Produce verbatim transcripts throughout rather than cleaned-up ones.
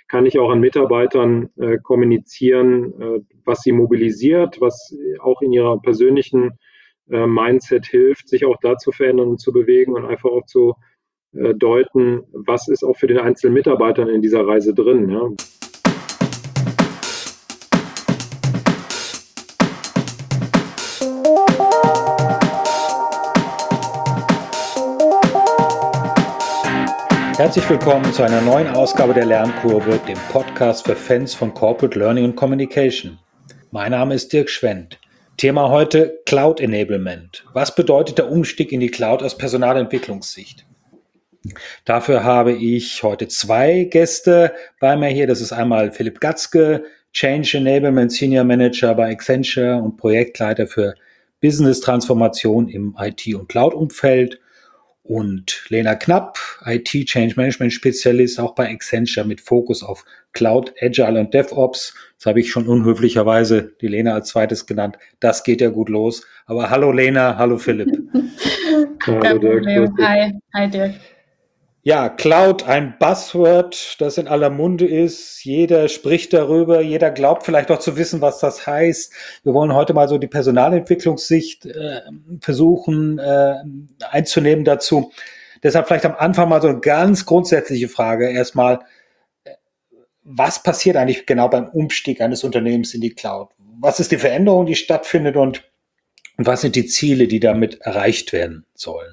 kann ich auch an Mitarbeitern äh, kommunizieren, äh, was sie mobilisiert, was auch in ihrer persönlichen äh, Mindset hilft, sich auch da zu verändern und zu bewegen und einfach auch zu äh, deuten, was ist auch für den einzelnen Mitarbeitern in dieser Reise drin. Ja. Herzlich willkommen zu einer neuen Ausgabe der Lernkurve, dem Podcast für Fans von Corporate Learning und Communication. Mein Name ist Dirk Schwendt. Thema heute Cloud Enablement. Was bedeutet der Umstieg in die Cloud aus Personalentwicklungssicht? Dafür habe ich heute zwei Gäste bei mir hier. Das ist einmal Philipp Gatzke, Change Enablement Senior Manager bei Accenture und Projektleiter für Business Transformation im I T- und Cloud-Umfeld. Und Lena Knapp, I T Change Management Spezialist, auch bei Accenture mit Fokus auf Cloud, Agile und DevOps. Das habe ich schon unhöflicherweise die Lena als zweites genannt. Das geht ja gut los. Aber hallo Lena, hallo Philipp. Hallo Dirk. Hi, hi Dirk. Ja, Cloud, ein Buzzword, das in aller Munde ist. Jeder spricht darüber, jeder glaubt vielleicht auch zu wissen, was das heißt. Wir wollen heute mal so die Personalentwicklungssicht äh, versuchen äh, einzunehmen dazu. Deshalb vielleicht am Anfang mal so eine ganz grundsätzliche Frage. Erstmal, was passiert eigentlich genau beim Umstieg eines Unternehmens in die Cloud? Was ist die Veränderung, die stattfindet und, und was sind die Ziele, die damit erreicht werden sollen?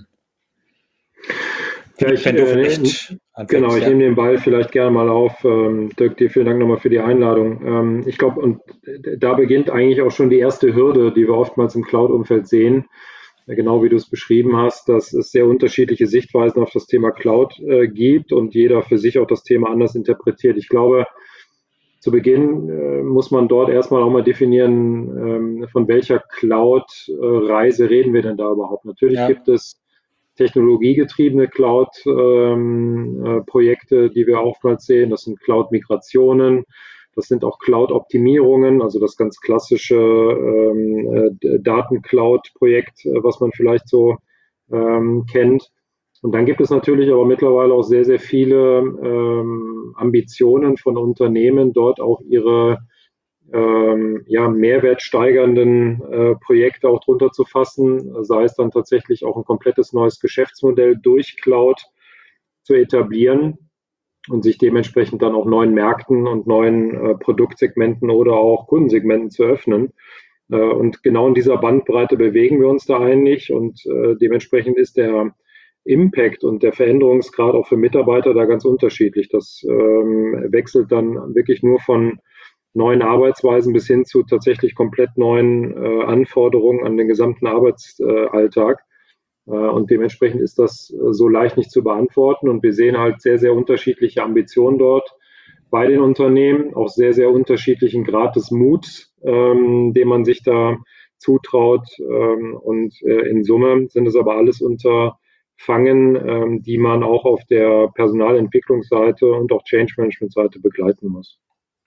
Ja, ich, Wenn du äh, genau, ich ja. nehme den Ball vielleicht gerne mal auf. Ähm, Dirk, dir vielen Dank nochmal für die Einladung. Ähm, ich glaube, und da beginnt eigentlich auch schon die erste Hürde, die wir oftmals im Cloud-Umfeld sehen. Genau wie du es beschrieben hast, dass es sehr unterschiedliche Sichtweisen auf das Thema Cloud äh, gibt und jeder für sich auch das Thema anders interpretiert. Ich glaube, zu Beginn äh, muss man dort erstmal auch mal definieren, ähm, von welcher Cloud-Reise reden wir denn da überhaupt. Natürlich Ja. gibt es technologiegetriebene Cloud-Projekte, ähm, äh, die wir oftmals sehen. Das sind Cloud-Migrationen, das sind auch Cloud-Optimierungen, also das ganz klassische ähm, äh, Daten-Cloud-Projekt, äh, was man vielleicht so ähm, kennt. Und dann gibt es natürlich aber mittlerweile auch sehr, sehr viele ähm, Ambitionen von Unternehmen, dort auch ihre ähm, ja, mehrwertsteigernden äh, Projekte auch drunter zu fassen, sei es dann tatsächlich auch ein komplettes neues Geschäftsmodell durch Cloud zu etablieren und sich dementsprechend dann auch neuen Märkten und neuen äh, Produktsegmenten oder auch Kundensegmenten zu öffnen. Äh, und genau in dieser Bandbreite bewegen wir uns da eigentlich und äh, dementsprechend ist der Impact und der Veränderungsgrad auch für Mitarbeiter da ganz unterschiedlich. Das ähm, wechselt dann wirklich nur von neuen Arbeitsweisen bis hin zu tatsächlich komplett neuen äh, Anforderungen an den gesamten Arbeitsalltag. Äh, und dementsprechend ist das äh, so leicht nicht zu beantworten. Und wir sehen halt sehr, sehr unterschiedliche Ambitionen dort bei den Unternehmen, auch sehr, sehr unterschiedlichen Grad des Muts, ähm, den man sich da zutraut. Ähm, und äh, in Summe sind es aber alles Unterfangen, ähm, die man auch auf der Personalentwicklungsseite und auch Change Management Seite begleiten muss.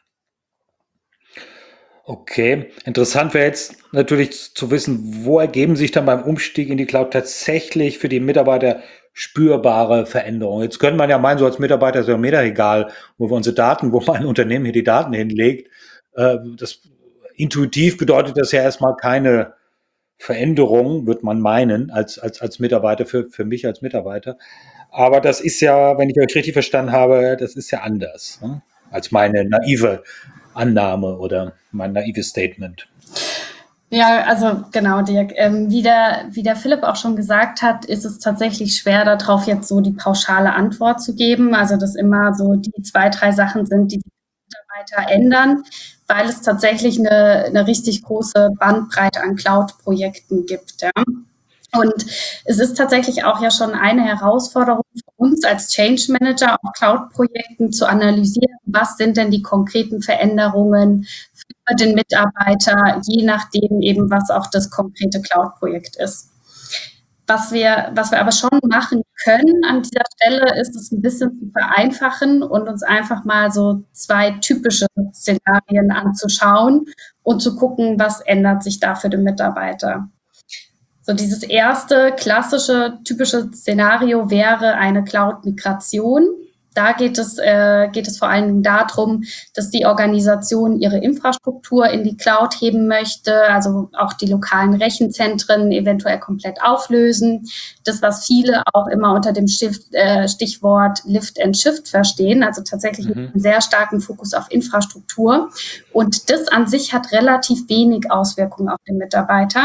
Okay, interessant wäre jetzt natürlich zu wissen, wo ergeben sich dann beim Umstieg in die Cloud tatsächlich für die Mitarbeiter spürbare Veränderungen. Jetzt könnte man ja meinen, so als Mitarbeiter ist ja mir da egal, wo wir unsere Daten, wo mein Unternehmen hier die Daten hinlegt. Das, intuitiv bedeutet das ja erstmal keine Veränderung, wird man meinen, als, als, als Mitarbeiter, für, für mich als Mitarbeiter. Aber das ist ja, wenn ich euch richtig verstanden habe, das ist ja anders, ne? Als meine naive Annahme oder mein naives Statement. Ja, also genau, Dirk. Ähm, wie, der, wie der Philipp auch schon gesagt hat, ist es tatsächlich schwer, darauf jetzt so die pauschale Antwort zu geben. Also dass immer so die zwei, drei Sachen sind, die die Mitarbeiter ändern, weil es tatsächlich eine, eine richtig große Bandbreite an Cloud-Projekten gibt. Ja. Und es ist tatsächlich auch ja schon eine Herausforderung für uns als Change Manager auf Cloud-Projekten zu analysieren, was sind denn die konkreten Veränderungen für den Mitarbeiter, je nachdem eben, was auch das konkrete Cloud-Projekt ist. Was wir, was wir aber schon machen können an dieser Stelle, ist es ein bisschen zu vereinfachen und uns einfach mal so zwei typische Szenarien anzuschauen und zu gucken, was ändert sich da für den Mitarbeiter. So dieses erste klassische, typische Szenario wäre eine Cloud-Migration. Da geht es, äh, geht es vor allen Dingen darum, dass die Organisation ihre Infrastruktur in die Cloud heben möchte, also auch die lokalen Rechenzentren eventuell komplett auflösen. Das, was viele auch immer unter dem Stift, äh, Stichwort Lift and Shift verstehen, also tatsächlich mhm. einen sehr starken Fokus auf Infrastruktur. Und das an sich hat relativ wenig Auswirkungen auf den Mitarbeiter,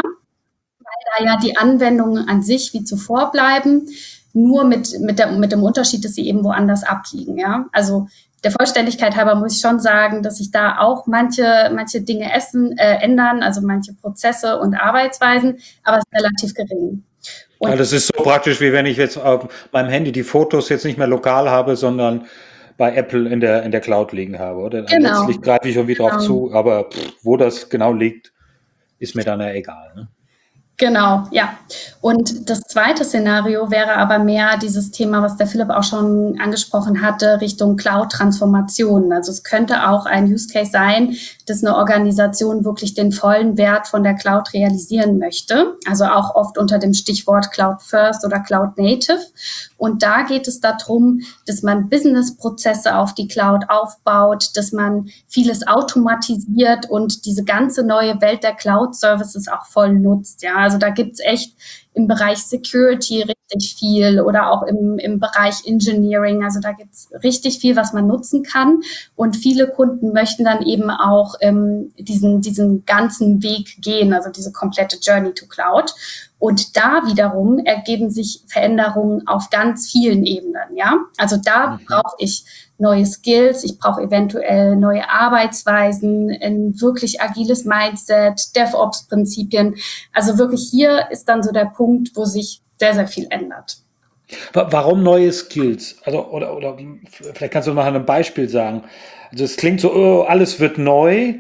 weil da ja die Anwendungen an sich wie zuvor bleiben, nur mit, mit, der, mit dem Unterschied, dass sie eben woanders abliegen. Ja? Also der Vollständigkeit halber muss ich schon sagen, dass sich da auch manche, manche Dinge essen, äh, ändern, also manche Prozesse und Arbeitsweisen, aber es ist relativ gering. Und also das ist so praktisch, wie wenn ich jetzt auf meinem Handy die Fotos jetzt nicht mehr lokal habe, sondern bei Apple in der, in der Cloud liegen habe. Oder? Genau. Letztlich greife ich irgendwie genau. drauf zu, aber pff, wo das genau liegt, ist mir dann ja egal. Ne? Genau, ja. Und das zweite Szenario wäre aber mehr dieses Thema, was der Philipp auch schon angesprochen hatte, Richtung Cloud-Transformation. Also es könnte auch ein Use Case sein, dass eine Organisation wirklich den vollen Wert von der Cloud realisieren möchte. Also auch oft unter dem Stichwort Cloud First oder Cloud Native. Und da geht es darum, dass man Business-Prozesse auf die Cloud aufbaut, dass man vieles automatisiert und diese ganze neue Welt der Cloud-Services auch voll nutzt. Ja, also da gibt's echt im Bereich Security richtig viel oder auch im, im Bereich Engineering. Also da gibt's richtig viel, was man nutzen kann. Und viele Kunden möchten dann eben auch ähm, diesen, diesen ganzen Weg gehen, also diese komplette Journey to Cloud. Und da wiederum ergeben sich Veränderungen auf ganz vielen Ebenen. Ja, also da mhm. brauche ich neue Skills, ich brauche eventuell neue Arbeitsweisen, ein wirklich agiles Mindset, DevOps-Prinzipien. Also wirklich hier ist dann so der Punkt, wo sich sehr, sehr viel ändert. Warum neue Skills? Also, oder, oder vielleicht kannst du mal ein Beispiel sagen. Also es klingt so, oh, alles wird neu.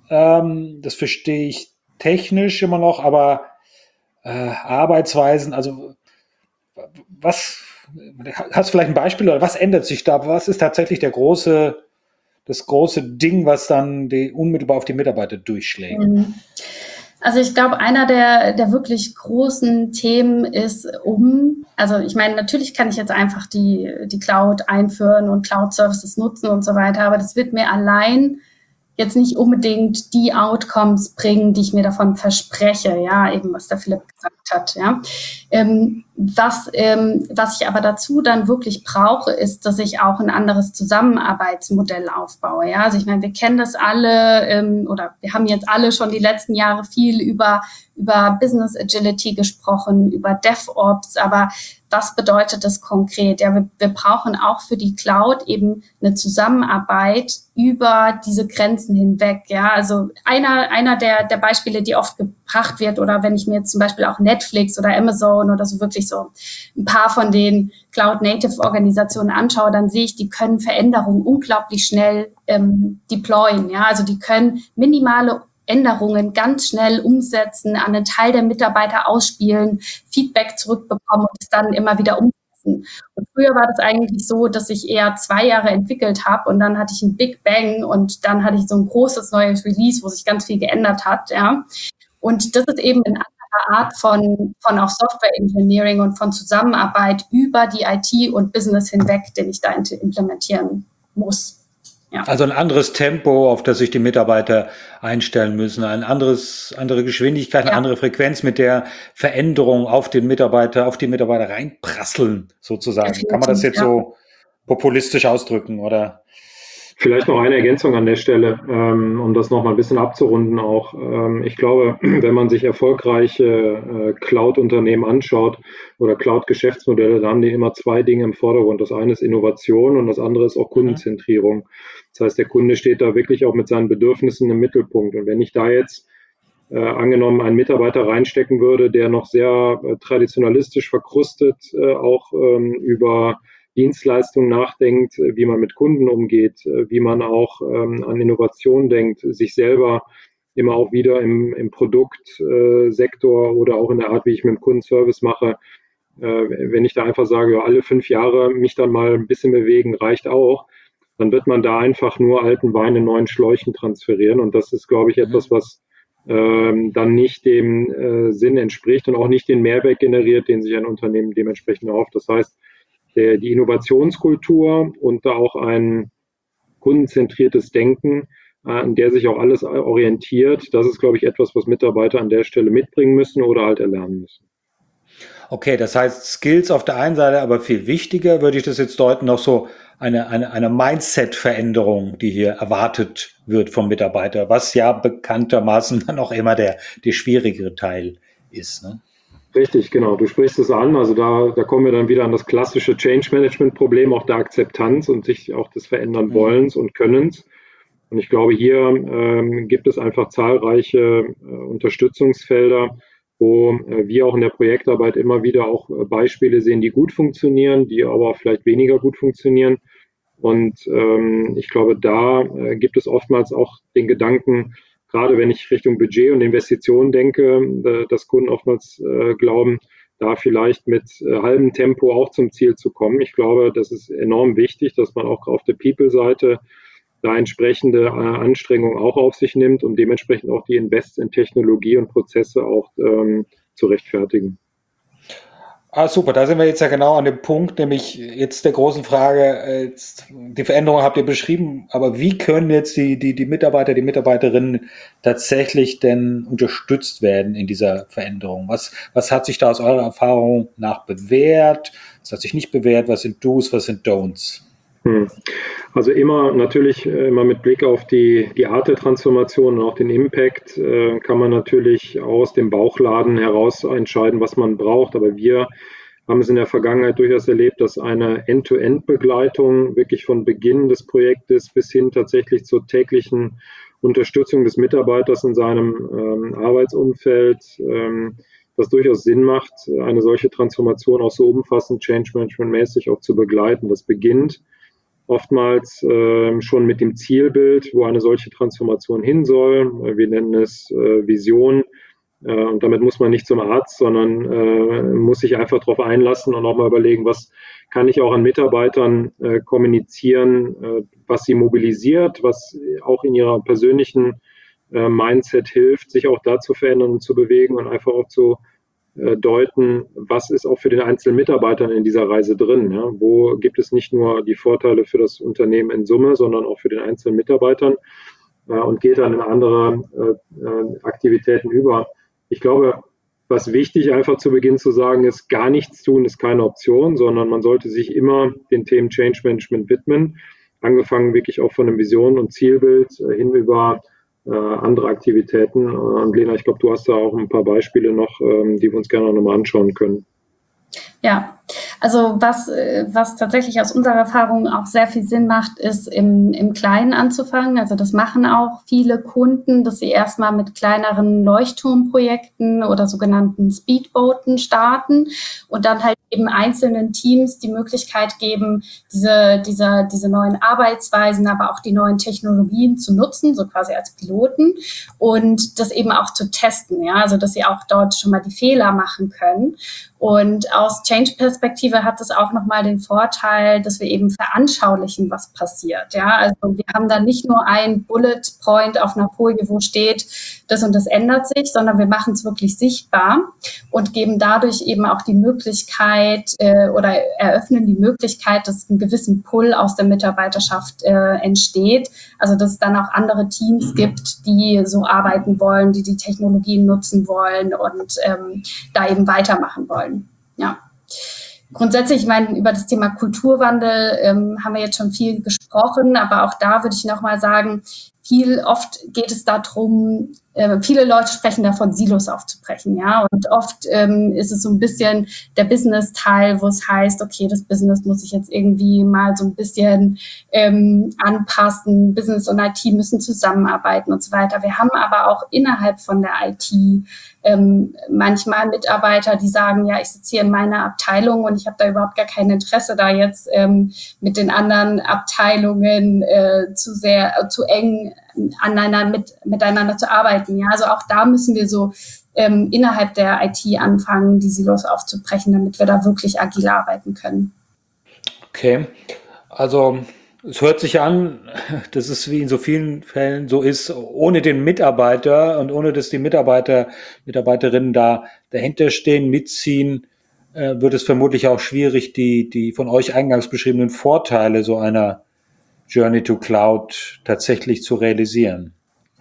Ähm, das verstehe ich technisch immer noch, aber äh, Arbeitsweisen, also was, hast du vielleicht ein Beispiel oder was ändert sich da? Was ist tatsächlich der große, das große Ding, was dann die, unmittelbar auf die Mitarbeiter durchschlägt? Also ich glaube, einer der, der wirklich großen Themen ist um, also ich meine, natürlich kann ich jetzt einfach die, die Cloud einführen und Cloud-Services nutzen und so weiter, aber das wird mir allein jetzt nicht unbedingt die Outcomes bringen, die ich mir davon verspreche, ja, eben was der Philipp gesagt hat, ja. Ähm, was, ähm, was ich aber dazu dann wirklich brauche, ist, dass ich auch ein anderes Zusammenarbeitsmodell aufbaue, ja. Also ich meine, wir kennen das alle, ähm, oder wir haben jetzt alle schon die letzten Jahre viel über, über Business Agility gesprochen, über DevOps, aber was bedeutet das konkret? Ja, wir, wir brauchen auch für die Cloud eben eine Zusammenarbeit über diese Grenzen hinweg. Ja, also einer, einer der, der Beispiele, die oft gebracht wird, oder wenn ich mir jetzt zum Beispiel auch Netflix oder Amazon oder so wirklich so ein paar von den Cloud-Native-Organisationen anschaue, dann sehe ich, die können Veränderungen unglaublich schnell ähm, deployen. Ja, also die können minimale Änderungen ganz schnell umsetzen, an einen Teil der Mitarbeiter ausspielen, Feedback zurückbekommen und es dann immer wieder umsetzen. Und früher war das eigentlich so, dass ich eher zwei Jahre entwickelt habe und dann hatte ich einen Big Bang und dann hatte ich so ein großes neues Release, wo sich ganz viel geändert hat. Ja. Und das ist eben eine andere Art von, von auch Software Engineering und von Zusammenarbeit über die I T und Business hinweg, den ich da implementieren muss. Ja. Also ein anderes Tempo, auf das sich die Mitarbeiter einstellen müssen, ein anderes, andere Geschwindigkeit, eine ja. andere Frequenz, mit der Veränderung auf den Mitarbeiter, auf die Mitarbeiter reinprasseln, sozusagen. Definitiv, kann man das jetzt ja. so populistisch ausdrücken, oder? Vielleicht noch eine Ergänzung an der Stelle, ähm, um das noch mal ein bisschen abzurunden auch. Ähm, ich glaube, wenn man sich erfolgreiche äh, Cloud-Unternehmen anschaut oder Cloud-Geschäftsmodelle, da haben die immer zwei Dinge im Vordergrund. Das eine ist Innovation und das andere ist auch Kundenzentrierung. Das heißt, der Kunde steht da wirklich auch mit seinen Bedürfnissen im Mittelpunkt. Und wenn ich da jetzt äh, angenommen einen Mitarbeiter reinstecken würde, der noch sehr äh, traditionalistisch verkrustet, äh, auch ähm, über Dienstleistungen nachdenkt, wie man mit Kunden umgeht, wie man auch ähm, an Innovation denkt, sich selber immer auch wieder im, im Produktsektor äh, oder auch in der Art, wie ich mit dem Kundenservice mache, äh, wenn ich da einfach sage, ja, alle fünf Jahre mich dann mal ein bisschen bewegen, reicht auch, dann wird man da einfach nur alten Wein in neuen Schläuchen transferieren und das ist, glaube ich, etwas, was ähm, dann nicht dem äh, Sinn entspricht und auch nicht den Mehrwert generiert, den sich ein Unternehmen dementsprechend erhofft. Das heißt, der, die Innovationskultur und da auch ein kundenzentriertes Denken, äh, an der sich auch alles orientiert. Das ist, glaube ich, etwas, was Mitarbeiter an der Stelle mitbringen müssen oder halt erlernen müssen. Okay, das heißt Skills auf der einen Seite, aber viel wichtiger würde ich das jetzt deuten, noch so eine, eine, eine Mindset-Veränderung, die hier erwartet wird vom Mitarbeiter, was ja bekanntermaßen dann auch immer der, der schwierigere Teil ist. Ne? Richtig, genau. Du sprichst es an. Also da, da kommen wir dann wieder an das klassische Change-Management-Problem, auch der Akzeptanz und sich auch des Verändern Wollens und Könnens. Und ich glaube, hier ähm, gibt es einfach zahlreiche äh, Unterstützungsfelder, wo äh, wir auch in der Projektarbeit immer wieder auch äh, Beispiele sehen, die gut funktionieren, die aber vielleicht weniger gut funktionieren. Und ähm, ich glaube, da äh, gibt es oftmals auch den Gedanken, gerade wenn ich Richtung Budget und Investitionen denke, äh, dass Kunden oftmals äh, glauben, da vielleicht mit äh, halbem Tempo auch zum Ziel zu kommen. Ich glaube, das ist enorm wichtig, dass man auch auf der People-Seite da entsprechende äh, Anstrengungen auch auf sich nimmt und dementsprechend auch die Invests in Technologie und Prozesse auch ähm, zu rechtfertigen. Ah, super, da sind wir jetzt ja genau an dem Punkt, nämlich jetzt der großen Frage, jetzt, die Veränderung habt ihr beschrieben, aber wie können jetzt die, die, die Mitarbeiter, die Mitarbeiterinnen tatsächlich denn unterstützt werden in dieser Veränderung? Was, was hat sich da aus eurer Erfahrung nach bewährt? Was hat sich nicht bewährt? Was sind Do's, was sind Don'ts? Hm. Also immer natürlich immer mit Blick auf die, die Art der Transformation und auch den Impact äh, kann man natürlich aus dem Bauchladen heraus entscheiden, was man braucht. Aber wir haben es in der Vergangenheit durchaus erlebt, dass eine End-to-End-Begleitung wirklich von Beginn des Projektes bis hin tatsächlich zur täglichen Unterstützung des Mitarbeiters in seinem ähm, Arbeitsumfeld ähm, das durchaus Sinn macht, eine solche Transformation auch so umfassend Change-Management-mäßig auch zu begleiten. Das beginnt oftmals äh, schon mit dem Zielbild, wo eine solche Transformation hin soll. Wir nennen es äh, Vision. Äh, und damit muss man nicht zum Arzt, sondern äh, muss sich einfach darauf einlassen und auch mal überlegen, was kann ich auch an Mitarbeitern äh, kommunizieren, äh, was sie mobilisiert, was auch in ihrer persönlichen äh, Mindset hilft, sich auch da zu verändern und zu bewegen und einfach auch zu deuten, was ist auch für den einzelnen Mitarbeitern in dieser Reise drin. Ja? Wo gibt es nicht nur die Vorteile für das Unternehmen in Summe, sondern auch für den einzelnen Mitarbeitern äh, und geht dann in andere äh, Aktivitäten über. Ich glaube, was wichtig einfach zu Beginn zu sagen ist, gar nichts tun ist keine Option, sondern man sollte sich immer den Themen Change Management widmen, angefangen wirklich auch von einem Vision- und Zielbild äh, hin über Äh, andere Aktivitäten. Und Lena, ich glaube, du hast da auch ein paar Beispiele noch, ähm, die wir uns gerne nochmal anschauen können. Ja, also was, was tatsächlich aus unserer Erfahrung auch sehr viel Sinn macht, ist im, im Kleinen anzufangen. Also das machen auch viele Kunden, dass sie erstmal mit kleineren Leuchtturmprojekten oder sogenannten Speedboaten starten und dann halt eben einzelnen Teams die Möglichkeit geben, diese, diese, diese neuen Arbeitsweisen, aber auch die neuen Technologien zu nutzen, so quasi als Piloten und das eben auch zu testen. Ja, also dass sie auch dort schon mal die Fehler machen können. Und aus Change-Perspektive hat es auch nochmal den Vorteil, dass wir eben veranschaulichen, was passiert. Ja, also wir haben da nicht nur ein Bullet Point auf einer Folie, wo steht, das und das ändert sich, sondern wir machen es wirklich sichtbar und geben dadurch eben auch die Möglichkeit äh, oder eröffnen die Möglichkeit, dass einen gewissen Pull aus der Mitarbeiterschaft äh, entsteht. Also dass es dann auch andere Teams gibt, die so arbeiten wollen, die die Technologien nutzen wollen und ähm, da eben weitermachen wollen. Ja. Grundsätzlich, ich meine, über das Thema Kulturwandel ähm, haben wir jetzt schon viel gesprochen, aber auch da würde ich nochmal sagen, viel oft geht es darum, äh, viele Leute sprechen davon, Silos aufzubrechen, ja, und oft ähm, ist es so ein bisschen der Business-Teil, wo es heißt, okay, das Business muss sich jetzt irgendwie mal so ein bisschen ähm, anpassen, Business und I T müssen zusammenarbeiten und so weiter. Wir haben aber auch innerhalb von der I T ähm, manchmal Mitarbeiter, die sagen, ja, ich sitze hier in meiner Abteilung und ich habe da überhaupt gar kein Interesse, da jetzt ähm, mit den anderen Abteilungen äh, zu sehr, äh, zu eng aneinander, mit, miteinander zu arbeiten. Ja, also auch da müssen wir so ähm, innerhalb der I T anfangen, die Silos aufzubrechen, damit wir da wirklich agil arbeiten können. Okay, also es hört sich an, dass es wie in so vielen Fällen so ist, ohne den Mitarbeiter und ohne dass die Mitarbeiter, Mitarbeiterinnen da dahinter stehen, mitziehen, äh, wird es vermutlich auch schwierig, die, die von euch eingangs beschriebenen Vorteile so einer Journey to Cloud tatsächlich zu realisieren.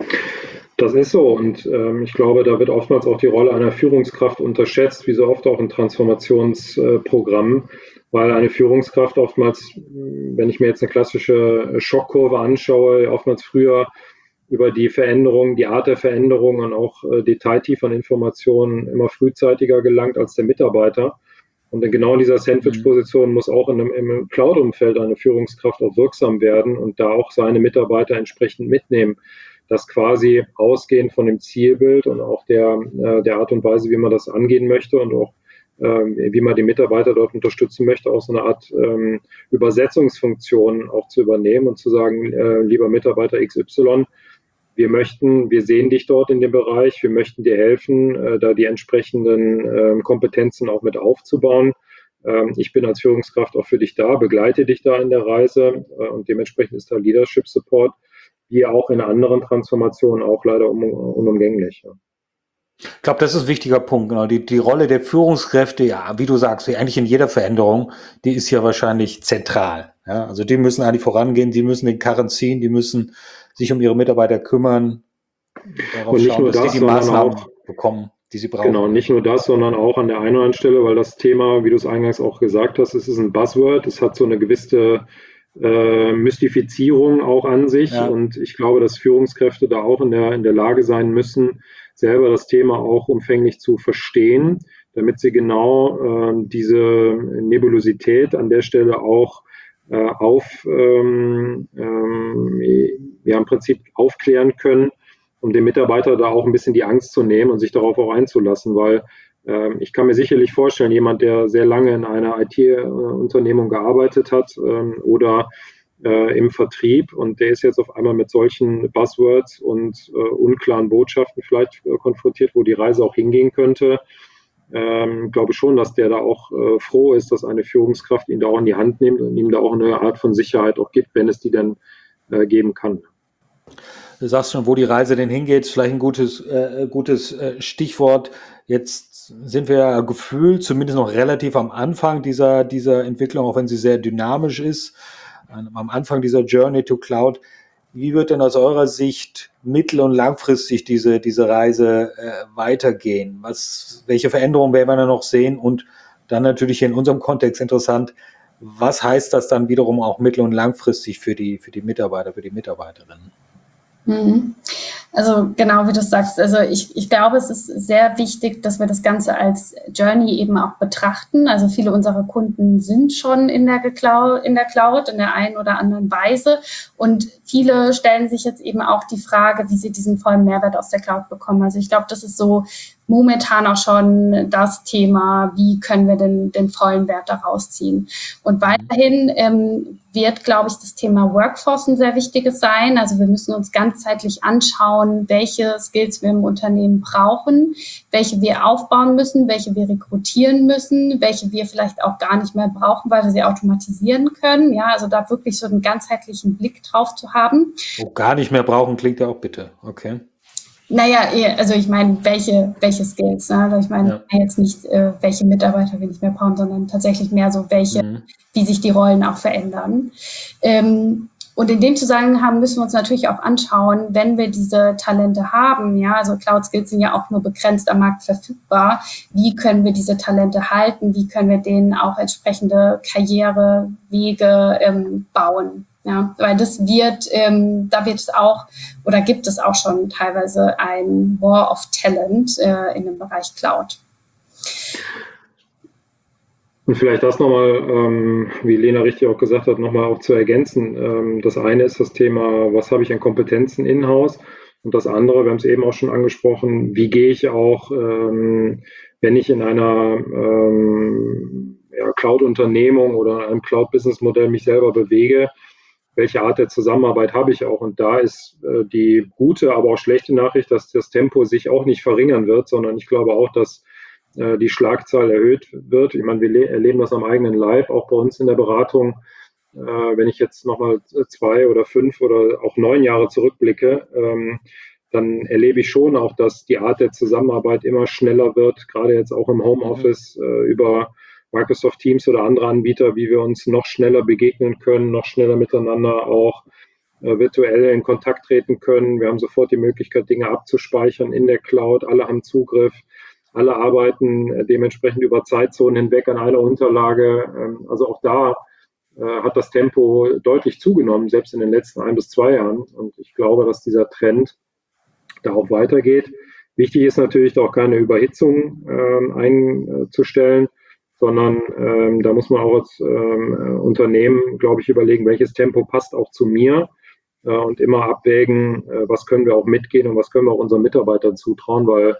Das ist so und ähm, ich glaube, da wird oftmals auch die Rolle einer Führungskraft unterschätzt, wie so oft auch in Transformationsprogrammen, weil eine Führungskraft oftmals, wenn ich mir jetzt eine klassische Schockkurve anschaue, oftmals früher über die Veränderung, die Art der Veränderung und auch äh, detailtief an Informationen immer frühzeitiger gelangt als der Mitarbeiter. Und genau in dieser Sandwich-Position muss auch in einem, im Cloud-Umfeld eine Führungskraft auch wirksam werden und da auch seine Mitarbeiter entsprechend mitnehmen, dass quasi ausgehend von dem Zielbild und auch der, äh, der Art und Weise, wie man das angehen möchte und auch ähm, wie man die Mitarbeiter dort unterstützen möchte, auch so eine Art ähm, Übersetzungsfunktion auch zu übernehmen und zu sagen, äh, lieber Mitarbeiter X Y, wir möchten, wir sehen dich dort in dem Bereich, wir möchten dir helfen, äh, da die entsprechenden äh, Kompetenzen auch mit aufzubauen. Ähm, ich bin als Führungskraft auch für dich da, begleite dich da in der Reise äh, und dementsprechend ist da Leadership Support, wie auch in anderen Transformationen auch leider un unumgänglich. Ja. Ich glaube, das ist ein wichtiger Punkt. Genau. Die, die Rolle der Führungskräfte, ja, wie du sagst, eigentlich in jeder Veränderung, die ist ja wahrscheinlich zentral. Ja, also die müssen eigentlich vorangehen, die müssen den Karren ziehen, die müssen sich um ihre Mitarbeiter kümmern, darauf und nicht schauen, nur dass das, die die Maßnahmen auch, bekommen, die sie brauchen. Genau, nicht nur das, sondern auch an der einen oder anderen Stelle, weil das Thema, wie du es eingangs auch gesagt hast, es ist ein Buzzword, es hat so eine gewisse äh, Mystifizierung auch an sich Ja. und ich glaube, dass Führungskräfte da auch in der, in der Lage sein müssen, selber das Thema auch umfänglich zu verstehen, damit sie genau äh, diese Nebulosität an der Stelle auch äh, auf, ähm, ähm, ja, im Prinzip aufklären können, um dem Mitarbeiter da auch ein bisschen die Angst zu nehmen und sich darauf auch einzulassen, weil äh, ich kann mir sicherlich vorstellen, jemand, der sehr lange in einer I T-Unternehmung gearbeitet hat ähm, oder äh, im Vertrieb und der ist jetzt auf einmal mit solchen Buzzwords und äh, unklaren Botschaften vielleicht äh, konfrontiert, wo die Reise auch hingehen könnte. Ähm, glaube schon, dass der da auch äh, froh ist, dass eine Führungskraft ihn da auch in die Hand nimmt und ihm da auch eine Art von Sicherheit auch gibt, wenn es die dann äh, geben kann. Du sagst schon, wo die Reise denn hingeht, ist vielleicht ein gutes, äh, gutes äh, Stichwort. Jetzt sind wir ja gefühlt zumindest noch relativ am Anfang dieser, dieser Entwicklung, auch wenn sie sehr dynamisch ist, am Anfang dieser Journey to Cloud. Wie wird denn aus eurer Sicht mittel- und langfristig diese, diese Reise äh, weitergehen? Was, welche Veränderungen werden wir da noch sehen? Und dann natürlich in unserem Kontext interessant, was heißt das dann wiederum auch mittel- und langfristig für die, für die Mitarbeiter, für die Mitarbeiterinnen? Also genau, wie du sagst, also ich, ich glaube, es ist sehr wichtig, dass wir das Ganze als Journey eben auch betrachten. Also viele unserer Kunden sind schon in der, Cloud, in der Cloud in der einen oder anderen Weise und viele stellen sich jetzt eben auch die Frage, wie sie diesen vollen Mehrwert aus der Cloud bekommen. Also ich glaube, das ist so momentan auch schon das Thema, wie können wir denn den vollen Wert daraus ziehen. Und weiterhin ähm, wird, glaube ich, das Thema Workforce ein sehr wichtiges sein. Also wir müssen uns ganzheitlich anschauen, welche Skills wir im Unternehmen brauchen, welche wir aufbauen müssen, welche wir rekrutieren müssen, welche wir vielleicht auch gar nicht mehr brauchen, weil wir sie automatisieren können. Ja, also da wirklich so einen ganzheitlichen Blick drauf zu haben. Oh, gar nicht mehr brauchen klingt ja auch bitte, okay. Naja, also ich meine, welche, welche Skills, ne? Also ich meine ja. jetzt nicht, äh, welche Mitarbeiter wir nicht mehr brauchen, sondern tatsächlich mehr so, welche, mhm. wie sich die Rollen auch verändern. Ähm, und in dem Zusammenhang müssen wir uns natürlich auch anschauen, wenn wir diese Talente haben, ja, also Cloud Skills sind ja auch nur begrenzt am Markt verfügbar, wie können wir diese Talente halten, wie können wir denen auch entsprechende Karrierewege ähm, bauen. Ja, weil das wird, ähm, da wird es auch oder gibt es auch schon teilweise ein War of Talent äh, in dem Bereich Cloud. Und vielleicht das nochmal, ähm, wie Lena richtig auch gesagt hat, nochmal auch zu ergänzen. Ähm, das eine ist das Thema, was habe ich an Kompetenzen in-house? Und das andere, wir haben es eben auch schon angesprochen, wie gehe ich auch, ähm, wenn ich in einer ähm, ja, Cloud-Unternehmung oder einem Cloud-Business-Modell mich selber bewege, welche Art der Zusammenarbeit habe ich auch? Und da ist äh, die gute, aber auch schlechte Nachricht, dass das Tempo sich auch nicht verringern wird, sondern ich glaube auch, dass äh, die Schlagzahl erhöht wird. Ich meine, wir le- erleben das am eigenen Leib, auch bei uns in der Beratung. Äh, wenn ich jetzt nochmal zwei oder fünf oder auch neun Jahre zurückblicke, ähm, dann erlebe ich schon auch, dass die Art der Zusammenarbeit immer schneller wird, gerade jetzt auch im Homeoffice äh, über Microsoft Teams oder andere Anbieter, wie wir uns noch schneller begegnen können, noch schneller miteinander auch äh, virtuell in Kontakt treten können. Wir haben sofort die Möglichkeit, Dinge abzuspeichern in der Cloud. Alle haben Zugriff. Alle arbeiten äh, dementsprechend über Zeitzonen hinweg an einer Unterlage. Ähm, also auch da äh, hat das Tempo deutlich zugenommen, selbst in den letzten ein bis zwei Jahren. Und ich glaube, dass dieser Trend da auch weitergeht. Wichtig ist natürlich auch keine Überhitzung ähm, einzustellen, sondern ähm, da muss man auch als ähm, Unternehmen, glaube ich, überlegen, welches Tempo passt auch zu mir äh, und immer abwägen, äh, was können wir auch mitgehen und was können wir auch unseren Mitarbeitern zutrauen, weil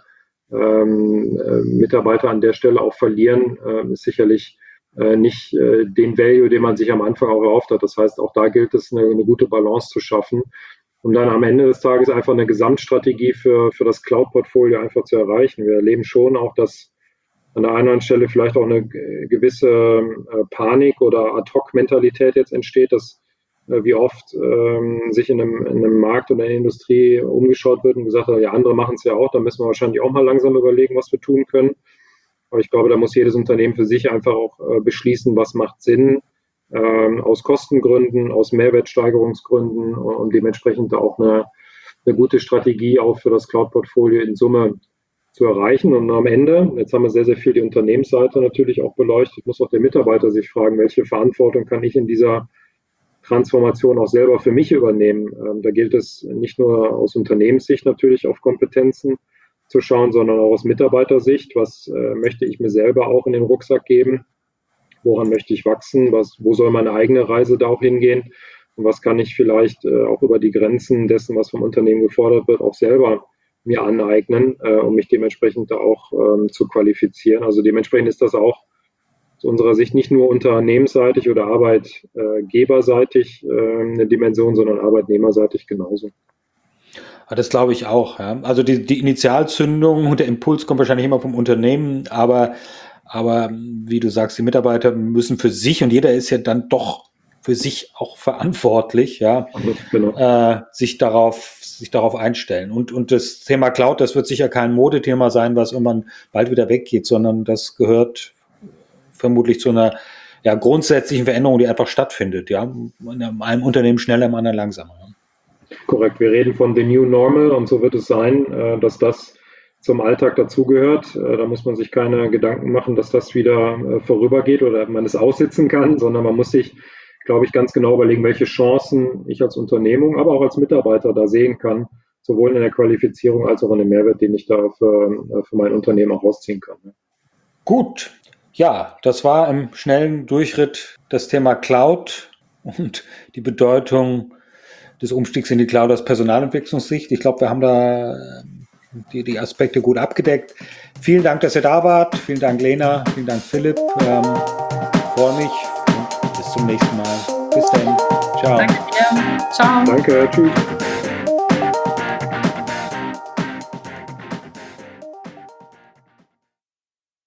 ähm, äh, Mitarbeiter an der Stelle auch verlieren, äh, ist sicherlich äh, nicht äh, den Value, den man sich am Anfang auch erhofft hat. Das heißt, auch da gilt es, eine, eine gute Balance zu schaffen, um dann am Ende des Tages einfach eine Gesamtstrategie für, für das Cloud-Portfolio einfach zu erreichen. Wir erleben schon auch, dass an der einen oder anderen Stelle vielleicht auch eine gewisse äh, Panik oder Ad-Hoc-Mentalität jetzt entsteht, dass äh, wie oft ähm, sich in einem, in einem Markt oder in der Industrie umgeschaut wird und gesagt hat, ja, andere machen es ja auch, da müssen wir wahrscheinlich auch mal langsam überlegen, was wir tun können. Aber ich glaube, da muss jedes Unternehmen für sich einfach auch äh, beschließen, was macht Sinn, ähm, aus Kostengründen, aus Mehrwertsteigerungsgründen und dementsprechend auch eine, eine gute Strategie auch für das Cloud-Portfolio in Summe zu erreichen. Und am Ende, jetzt haben wir sehr, sehr viel die Unternehmensseite natürlich auch beleuchtet, muss auch der Mitarbeiter sich fragen, welche Verantwortung kann ich in dieser Transformation auch selber für mich übernehmen. Ähm, da gilt es nicht nur aus Unternehmenssicht natürlich auf Kompetenzen zu schauen, sondern auch aus Mitarbeitersicht. Was äh, möchte ich mir selber auch in den Rucksack geben? Woran möchte ich wachsen? Was, wo soll meine eigene Reise da auch hingehen? Und was kann ich vielleicht äh, auch über die Grenzen dessen, was vom Unternehmen gefordert wird, auch selber mir aneignen, äh, um mich dementsprechend da auch ähm, zu qualifizieren. Also dementsprechend ist das auch aus unserer Sicht nicht nur unternehmensseitig oder arbeitgeberseitig äh, eine Dimension, sondern arbeitnehmerseitig genauso. Das glaube ich auch. Ja. Also die, die Initialzündung und der Impuls kommt wahrscheinlich immer vom Unternehmen, aber Aber wie du sagst, die Mitarbeiter müssen für sich, und jeder ist ja dann doch für sich auch verantwortlich, ja, genau. äh, sich darauf, sich darauf einstellen. Und, und das Thema Cloud, das wird sicher kein Modethema sein, was irgendwann bald wieder weggeht, sondern das gehört vermutlich zu einer ja, grundsätzlichen Veränderung, die einfach stattfindet, ja. In einem Unternehmen schneller, im anderen langsamer. Ja. Korrekt. Wir reden von the new normal und so wird es sein, äh, dass das zum Alltag dazugehört. Da muss man sich keine Gedanken machen, dass das wieder vorübergeht oder man es aussitzen kann, sondern man muss sich, glaube ich, ganz genau überlegen, welche Chancen ich als Unternehmung, aber auch als Mitarbeiter da sehen kann, sowohl in der Qualifizierung als auch in dem Mehrwert, den ich da für, für mein Unternehmen auch rausziehen kann. Gut. Ja, das war im schnellen Durchritt das Thema Cloud und die Bedeutung des Umstiegs in die Cloud aus Personalentwicklungssicht. Ich glaube, wir haben da Die, die Aspekte gut abgedeckt. Vielen Dank, dass ihr da wart. Vielen Dank, Lena. Vielen Dank, Philipp. Ähm, freue mich und bis zum nächsten Mal. Bis dann. Ciao. Danke dir. Ciao. Danke. Tschüss.